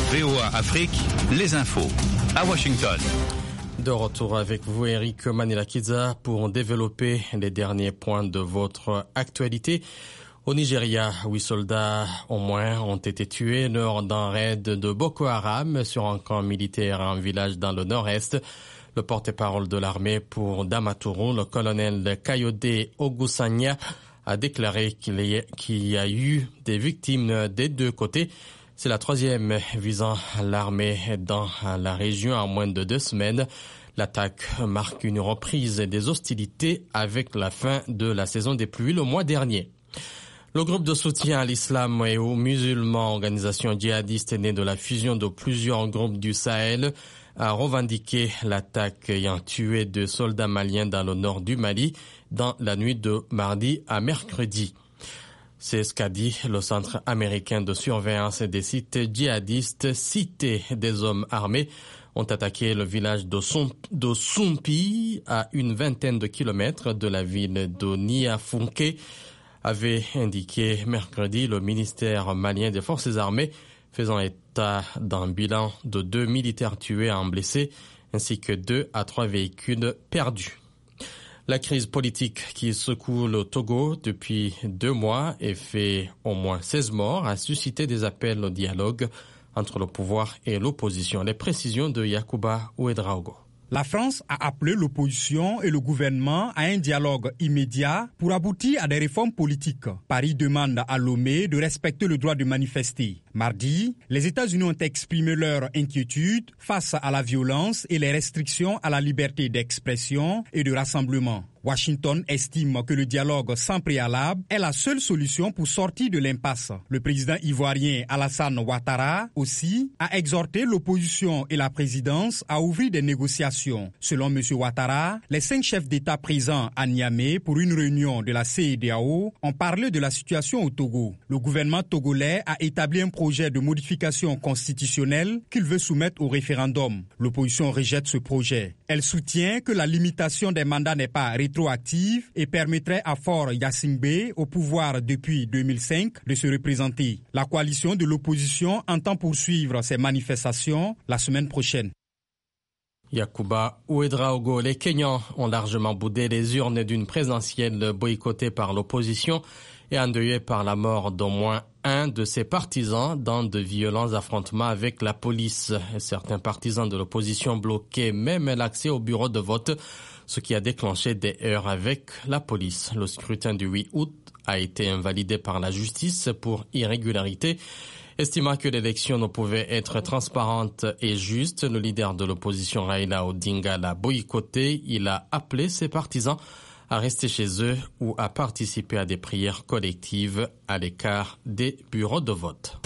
VOA Afrique, les infos. À Washington. De retour avec vous, Eric Manilakidza, pour développer les derniers points de votre actualité. Au Nigeria, 8 soldats au moins ont été tués lors d'un raid de Boko Haram sur un camp militaire à un village dans le nord-est. Le porte-parole de l'armée pour Damaturu, le colonel Kayode Ogusanya, a déclaré qu'il y a eu des victimes des deux côtés. C'est la troisième visant l'armée dans la région en moins de 2 semaines. L'attaque marque une reprise des hostilités avec la fin de la saison des pluies le mois dernier. Le groupe de soutien à l'islam et aux musulmans, organisation djihadiste née de la fusion de plusieurs groupes du Sahel, a revendiqué l'attaque ayant tué 2 soldats maliens dans le nord du Mali dans la nuit de mardi à mercredi. C'est ce qu'a dit le Centre américain de surveillance des sites djihadistes. Cité des hommes armés ont attaqué le village de Sumpi à une vingtaine de kilomètres de la ville de Niafunke, avait indiqué mercredi le ministère malien des forces armées, faisant état d'un bilan de 2 militaires tués et 1 blessé, ainsi que 2 à 3 véhicules perdus. La crise politique qui secoue le Togo depuis 2 mois et fait au moins 16 morts a suscité des appels au dialogue entre le pouvoir et l'opposition. Les précisions de Yacouba Ouedraogo. La France a appelé l'opposition et le gouvernement à un dialogue immédiat pour aboutir à des réformes politiques. Paris demande à Lomé de respecter le droit de manifester. Mardi, les États-Unis ont exprimé leur inquiétude face à la violence et les restrictions à la liberté d'expression et de rassemblement. Washington estime que le dialogue sans préalable est la seule solution pour sortir de l'impasse. Le président ivoirien Alassane Ouattara aussi a exhorté l'opposition et la présidence à ouvrir des négociations. Selon M. Ouattara, les 5 chefs d'État présents à Niamey pour une réunion de la CEDEAO ont parlé de la situation au Togo. Le gouvernement togolais a établi un projet de modification constitutionnelle qu'il veut soumettre au référendum. L'opposition rejette ce projet. Elle soutient que la limitation des mandats n'est pas rétroactive et permettrait à Faure Gnassingbé, au pouvoir depuis 2005, de se représenter. La coalition de l'opposition entend poursuivre ces manifestations la semaine prochaine. Yacouba Ouedraogo, les Kenyans ont largement boudé les urnes d'une présidentielle boycottée par l'opposition et endeuillée par la mort d'au moins un de ses partisans dans de violents affrontements avec la police. Certains partisans de l'opposition bloquaient même l'accès au bureau de vote, ce qui a déclenché des heurts avec la police. Le scrutin du 8 août a été invalidé par la justice pour irrégularité. Estimant que l'élection ne pouvait être transparente et juste, le leader de l'opposition Raila Odinga l'a boycotté. Il a appelé ses partisans à rester chez eux ou à participer à des prières collectives à l'écart des bureaux de vote.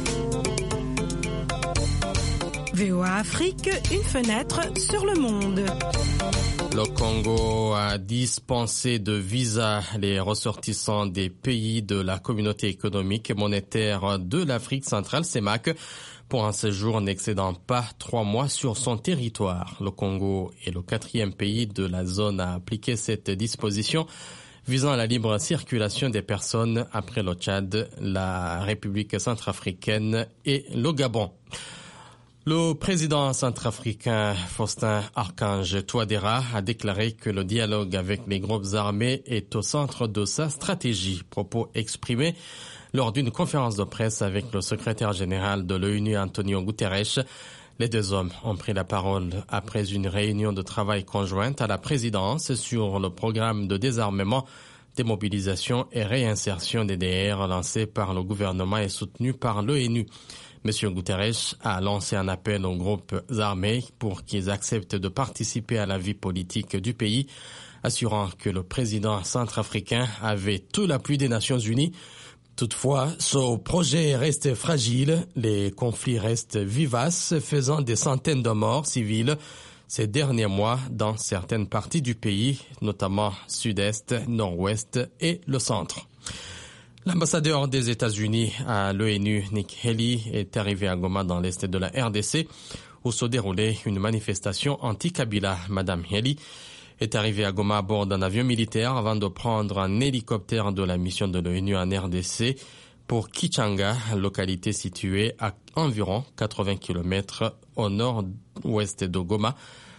VOA Afrique, une fenêtre sur le monde. Le Congo a dispensé de visa les ressortissants des pays de la communauté économique et monétaire de l'Afrique centrale, CEMAC, pour un séjour n'excédant pas 3 mois sur son territoire. Le Congo est le 4e pays de la zone à appliquer cette disposition visant à la libre circulation des personnes après le Tchad, la République centrafricaine et le Gabon. Le président centrafricain Faustin Archange Touadéra a déclaré que le dialogue avec les groupes armés est au centre de sa stratégie. Propos exprimés lors d'une conférence de presse avec le secrétaire général de l'ONU Antonio Guterres. Les 2 hommes ont pris la parole après une réunion de travail conjointe à la présidence sur le programme de désarmement, démobilisation et réinsertion des DR lancé par le gouvernement et soutenu par l'ONU. M. Guterres a lancé un appel aux groupes armés pour qu'ils acceptent de participer à la vie politique du pays, assurant que le président centrafricain avait tout l'appui des Nations Unies. Toutefois, ce projet reste fragile, les conflits restent vivaces, faisant des centaines de morts civiles ces derniers mois dans certaines parties du pays, notamment sud-est, nord-ouest et le centre. L'ambassadeur des États-Unis à l'ONU, Nikki Haley, est arrivé à Goma dans l'est de la RDC où se déroulait une manifestation anti-Kabila. Madame Haley est arrivée à Goma à bord d'un avion militaire avant de prendre un hélicoptère de la mission de l'ONU en RDC pour Kichanga, localité située à environ 80 km au nord-ouest de Goma.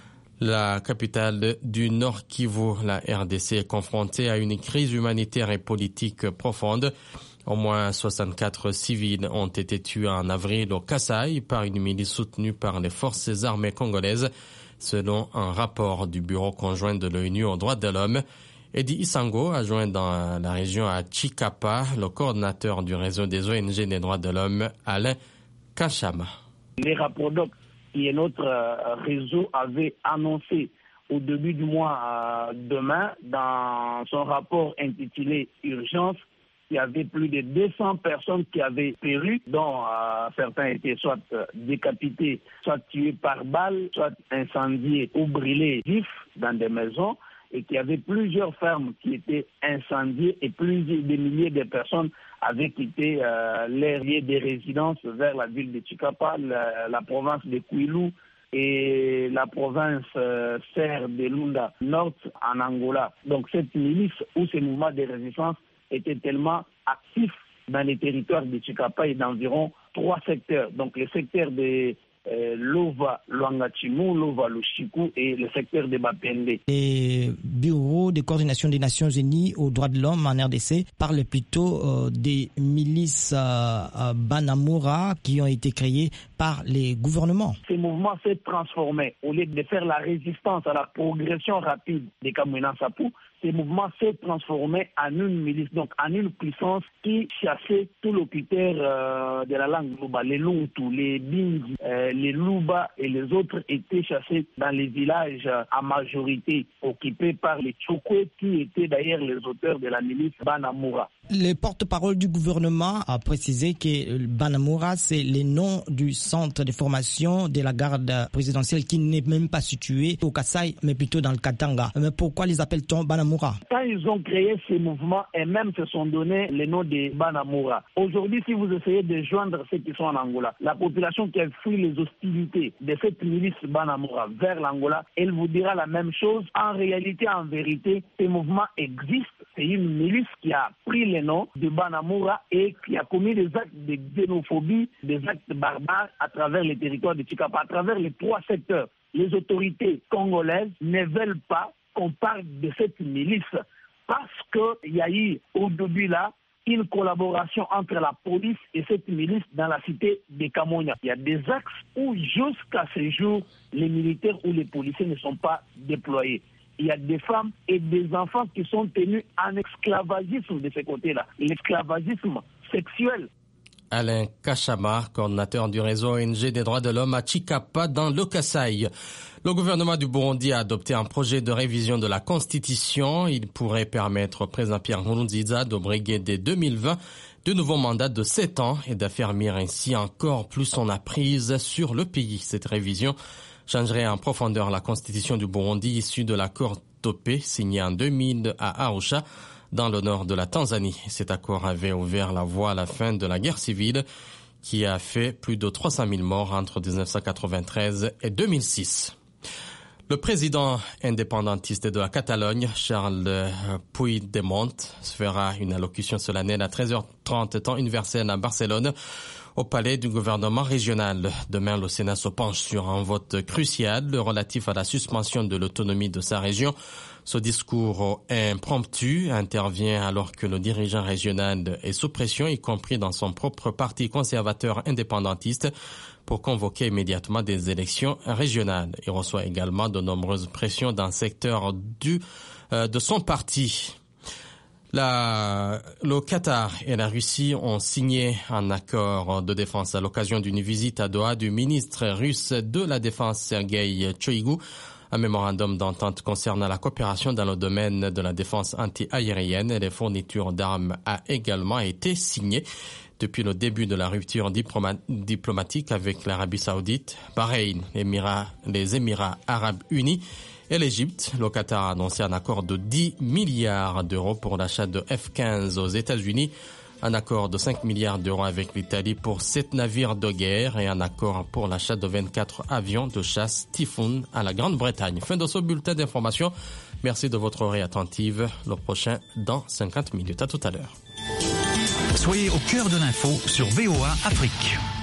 La capitale du Nord Kivu, la RDC, est confrontée à une crise humanitaire et politique profonde. Au moins 64 civils ont été tués en avril au Kasaï par une milice soutenue par les forces armées congolaises, selon un rapport du Bureau conjoint de l'ONU aux droits de l'homme. Eddie Isango, adjoint dans la région à Chikapa, le coordinateur du réseau des ONG des droits de l'homme, Alain Kachama. Les Raprodoc, qui est notre réseau, avait annoncé au début du mois demain, dans son rapport intitulé « Urgence », il y avait plus de 200 personnes qui avaient péri, dont certains étaient soit décapités, soit tués par balle, soit incendiés ou brûlés vifs dans des maisons, et qu'il y avait plusieurs fermes qui étaient incendiées et des milliers de personnes avaient quitté leur lieu de résidence vers la ville de Chikapa, la province de Kwilu et la province serre de Lunda Nord en Angola. Donc cette milice ou ces mouvements de résistance étaient tellement actifs dans les territoires de Chikapa et d'environ 3 secteurs. Donc le secteur de Lova Luangachimu, Lova Lushiku et le secteur de Bapende. Les bureaux de coordination des Nations Unies aux droits de l'homme en RDC parlent plutôt des milices Banamura qui ont été créées par les gouvernements. Ce mouvement s'est transformé. Au lieu de faire la résistance à la progression rapide des Kamwina Sapu, ce mouvement s'est transformé en une milice, donc en une puissance qui chassait tous locuteurs de la langue Luba, les Luntu, les Bingi, les Luba et les autres étaient chassés dans les villages à majorité occupés par les Tchokwe qui étaient d'ailleurs les auteurs de la milice Banamura. Le porte-parole du gouvernement a précisé que Banamura, c'est le nom du centre de formation de la garde présidentielle qui n'est même pas situé au Kasaï, mais plutôt dans le Katanga. Mais pourquoi les appelle-t-on Banamura? Quand ils ont créé ces mouvements et même se sont donné le nom de Banamura. Aujourd'hui, si vous essayez de joindre ceux qui sont en Angola, la population qui a fui les hostilités de cette milice Banamura vers l'Angola, elle vous dira la même chose. En réalité, en vérité, ces mouvements existent. C'est une milice qui a pris le nom de Banamura et qui a commis des actes de xénophobie, des actes barbares à travers les territoires de Chikapa, à travers les 3 secteurs. Les autorités congolaises ne veulent pas qu'on parle de cette milice parce qu'il y a eu au début là une collaboration entre la police et cette milice dans la cité de Kamonia. Il y a des axes où jusqu'à ce jour, les militaires ou les policiers ne sont pas déployés. Il y a des femmes et des enfants qui sont tenus en esclavagisme de ce côté-là, l'esclavagisme sexuel. Alain Kachama, coordinateur du réseau ONG des droits de l'homme à Chikapa dans le Kasaï. Le gouvernement du Burundi a adopté un projet de révision de la Constitution. Il pourrait permettre au président Pierre Nkurunziza de briguer dès 2020 de nouveaux mandats de 7 ans et d'affermir ainsi encore plus son emprise sur le pays. Cette révision changerait en profondeur la constitution du Burundi issue de l'accord Topé signé en 2000 à Arusha dans le nord de la Tanzanie. Cet accord avait ouvert la voie à la fin de la guerre civile qui a fait plus de 300 000 morts entre 1993 et 2006. Le président indépendantiste de la Catalogne, Charles Puigdemont, fera une allocution solennelle à 13h30 temps universel à Barcelone au palais du gouvernement régional. Demain, le Sénat se penche sur un vote crucial relatif à la suspension de l'autonomie de sa région. Ce discours impromptu intervient alors que le dirigeant régional est sous pression, y compris dans son propre parti conservateur indépendantiste, pour convoquer immédiatement des élections régionales. Il reçoit également de nombreuses pressions dans le secteur de son parti. Le Qatar et la Russie ont signé un accord de défense à l'occasion d'une visite à Doha du ministre russe de la Défense Sergueï Shoigu. Un mémorandum d'entente concernant la coopération dans le domaine de la défense anti-aérienne et les fournitures d'armes a également été signé. Depuis le début de la rupture diplomatique avec l'Arabie Saoudite, Bahreïn, les Émirats Arabes Unis et l'Égypte, le Qatar a annoncé un accord de 10 milliards d'euros pour l'achat de F-15 aux États-Unis, un accord de 5 milliards d'euros avec l'Italie pour 7 navires de guerre et un accord pour l'achat de 24 avions de chasse Typhoon à la Grande-Bretagne. Fin de ce bulletin d'information. Merci de votre oreille attentive. Le prochain dans 50 minutes. À tout à l'heure. Soyez au cœur de l'info sur VOA Afrique.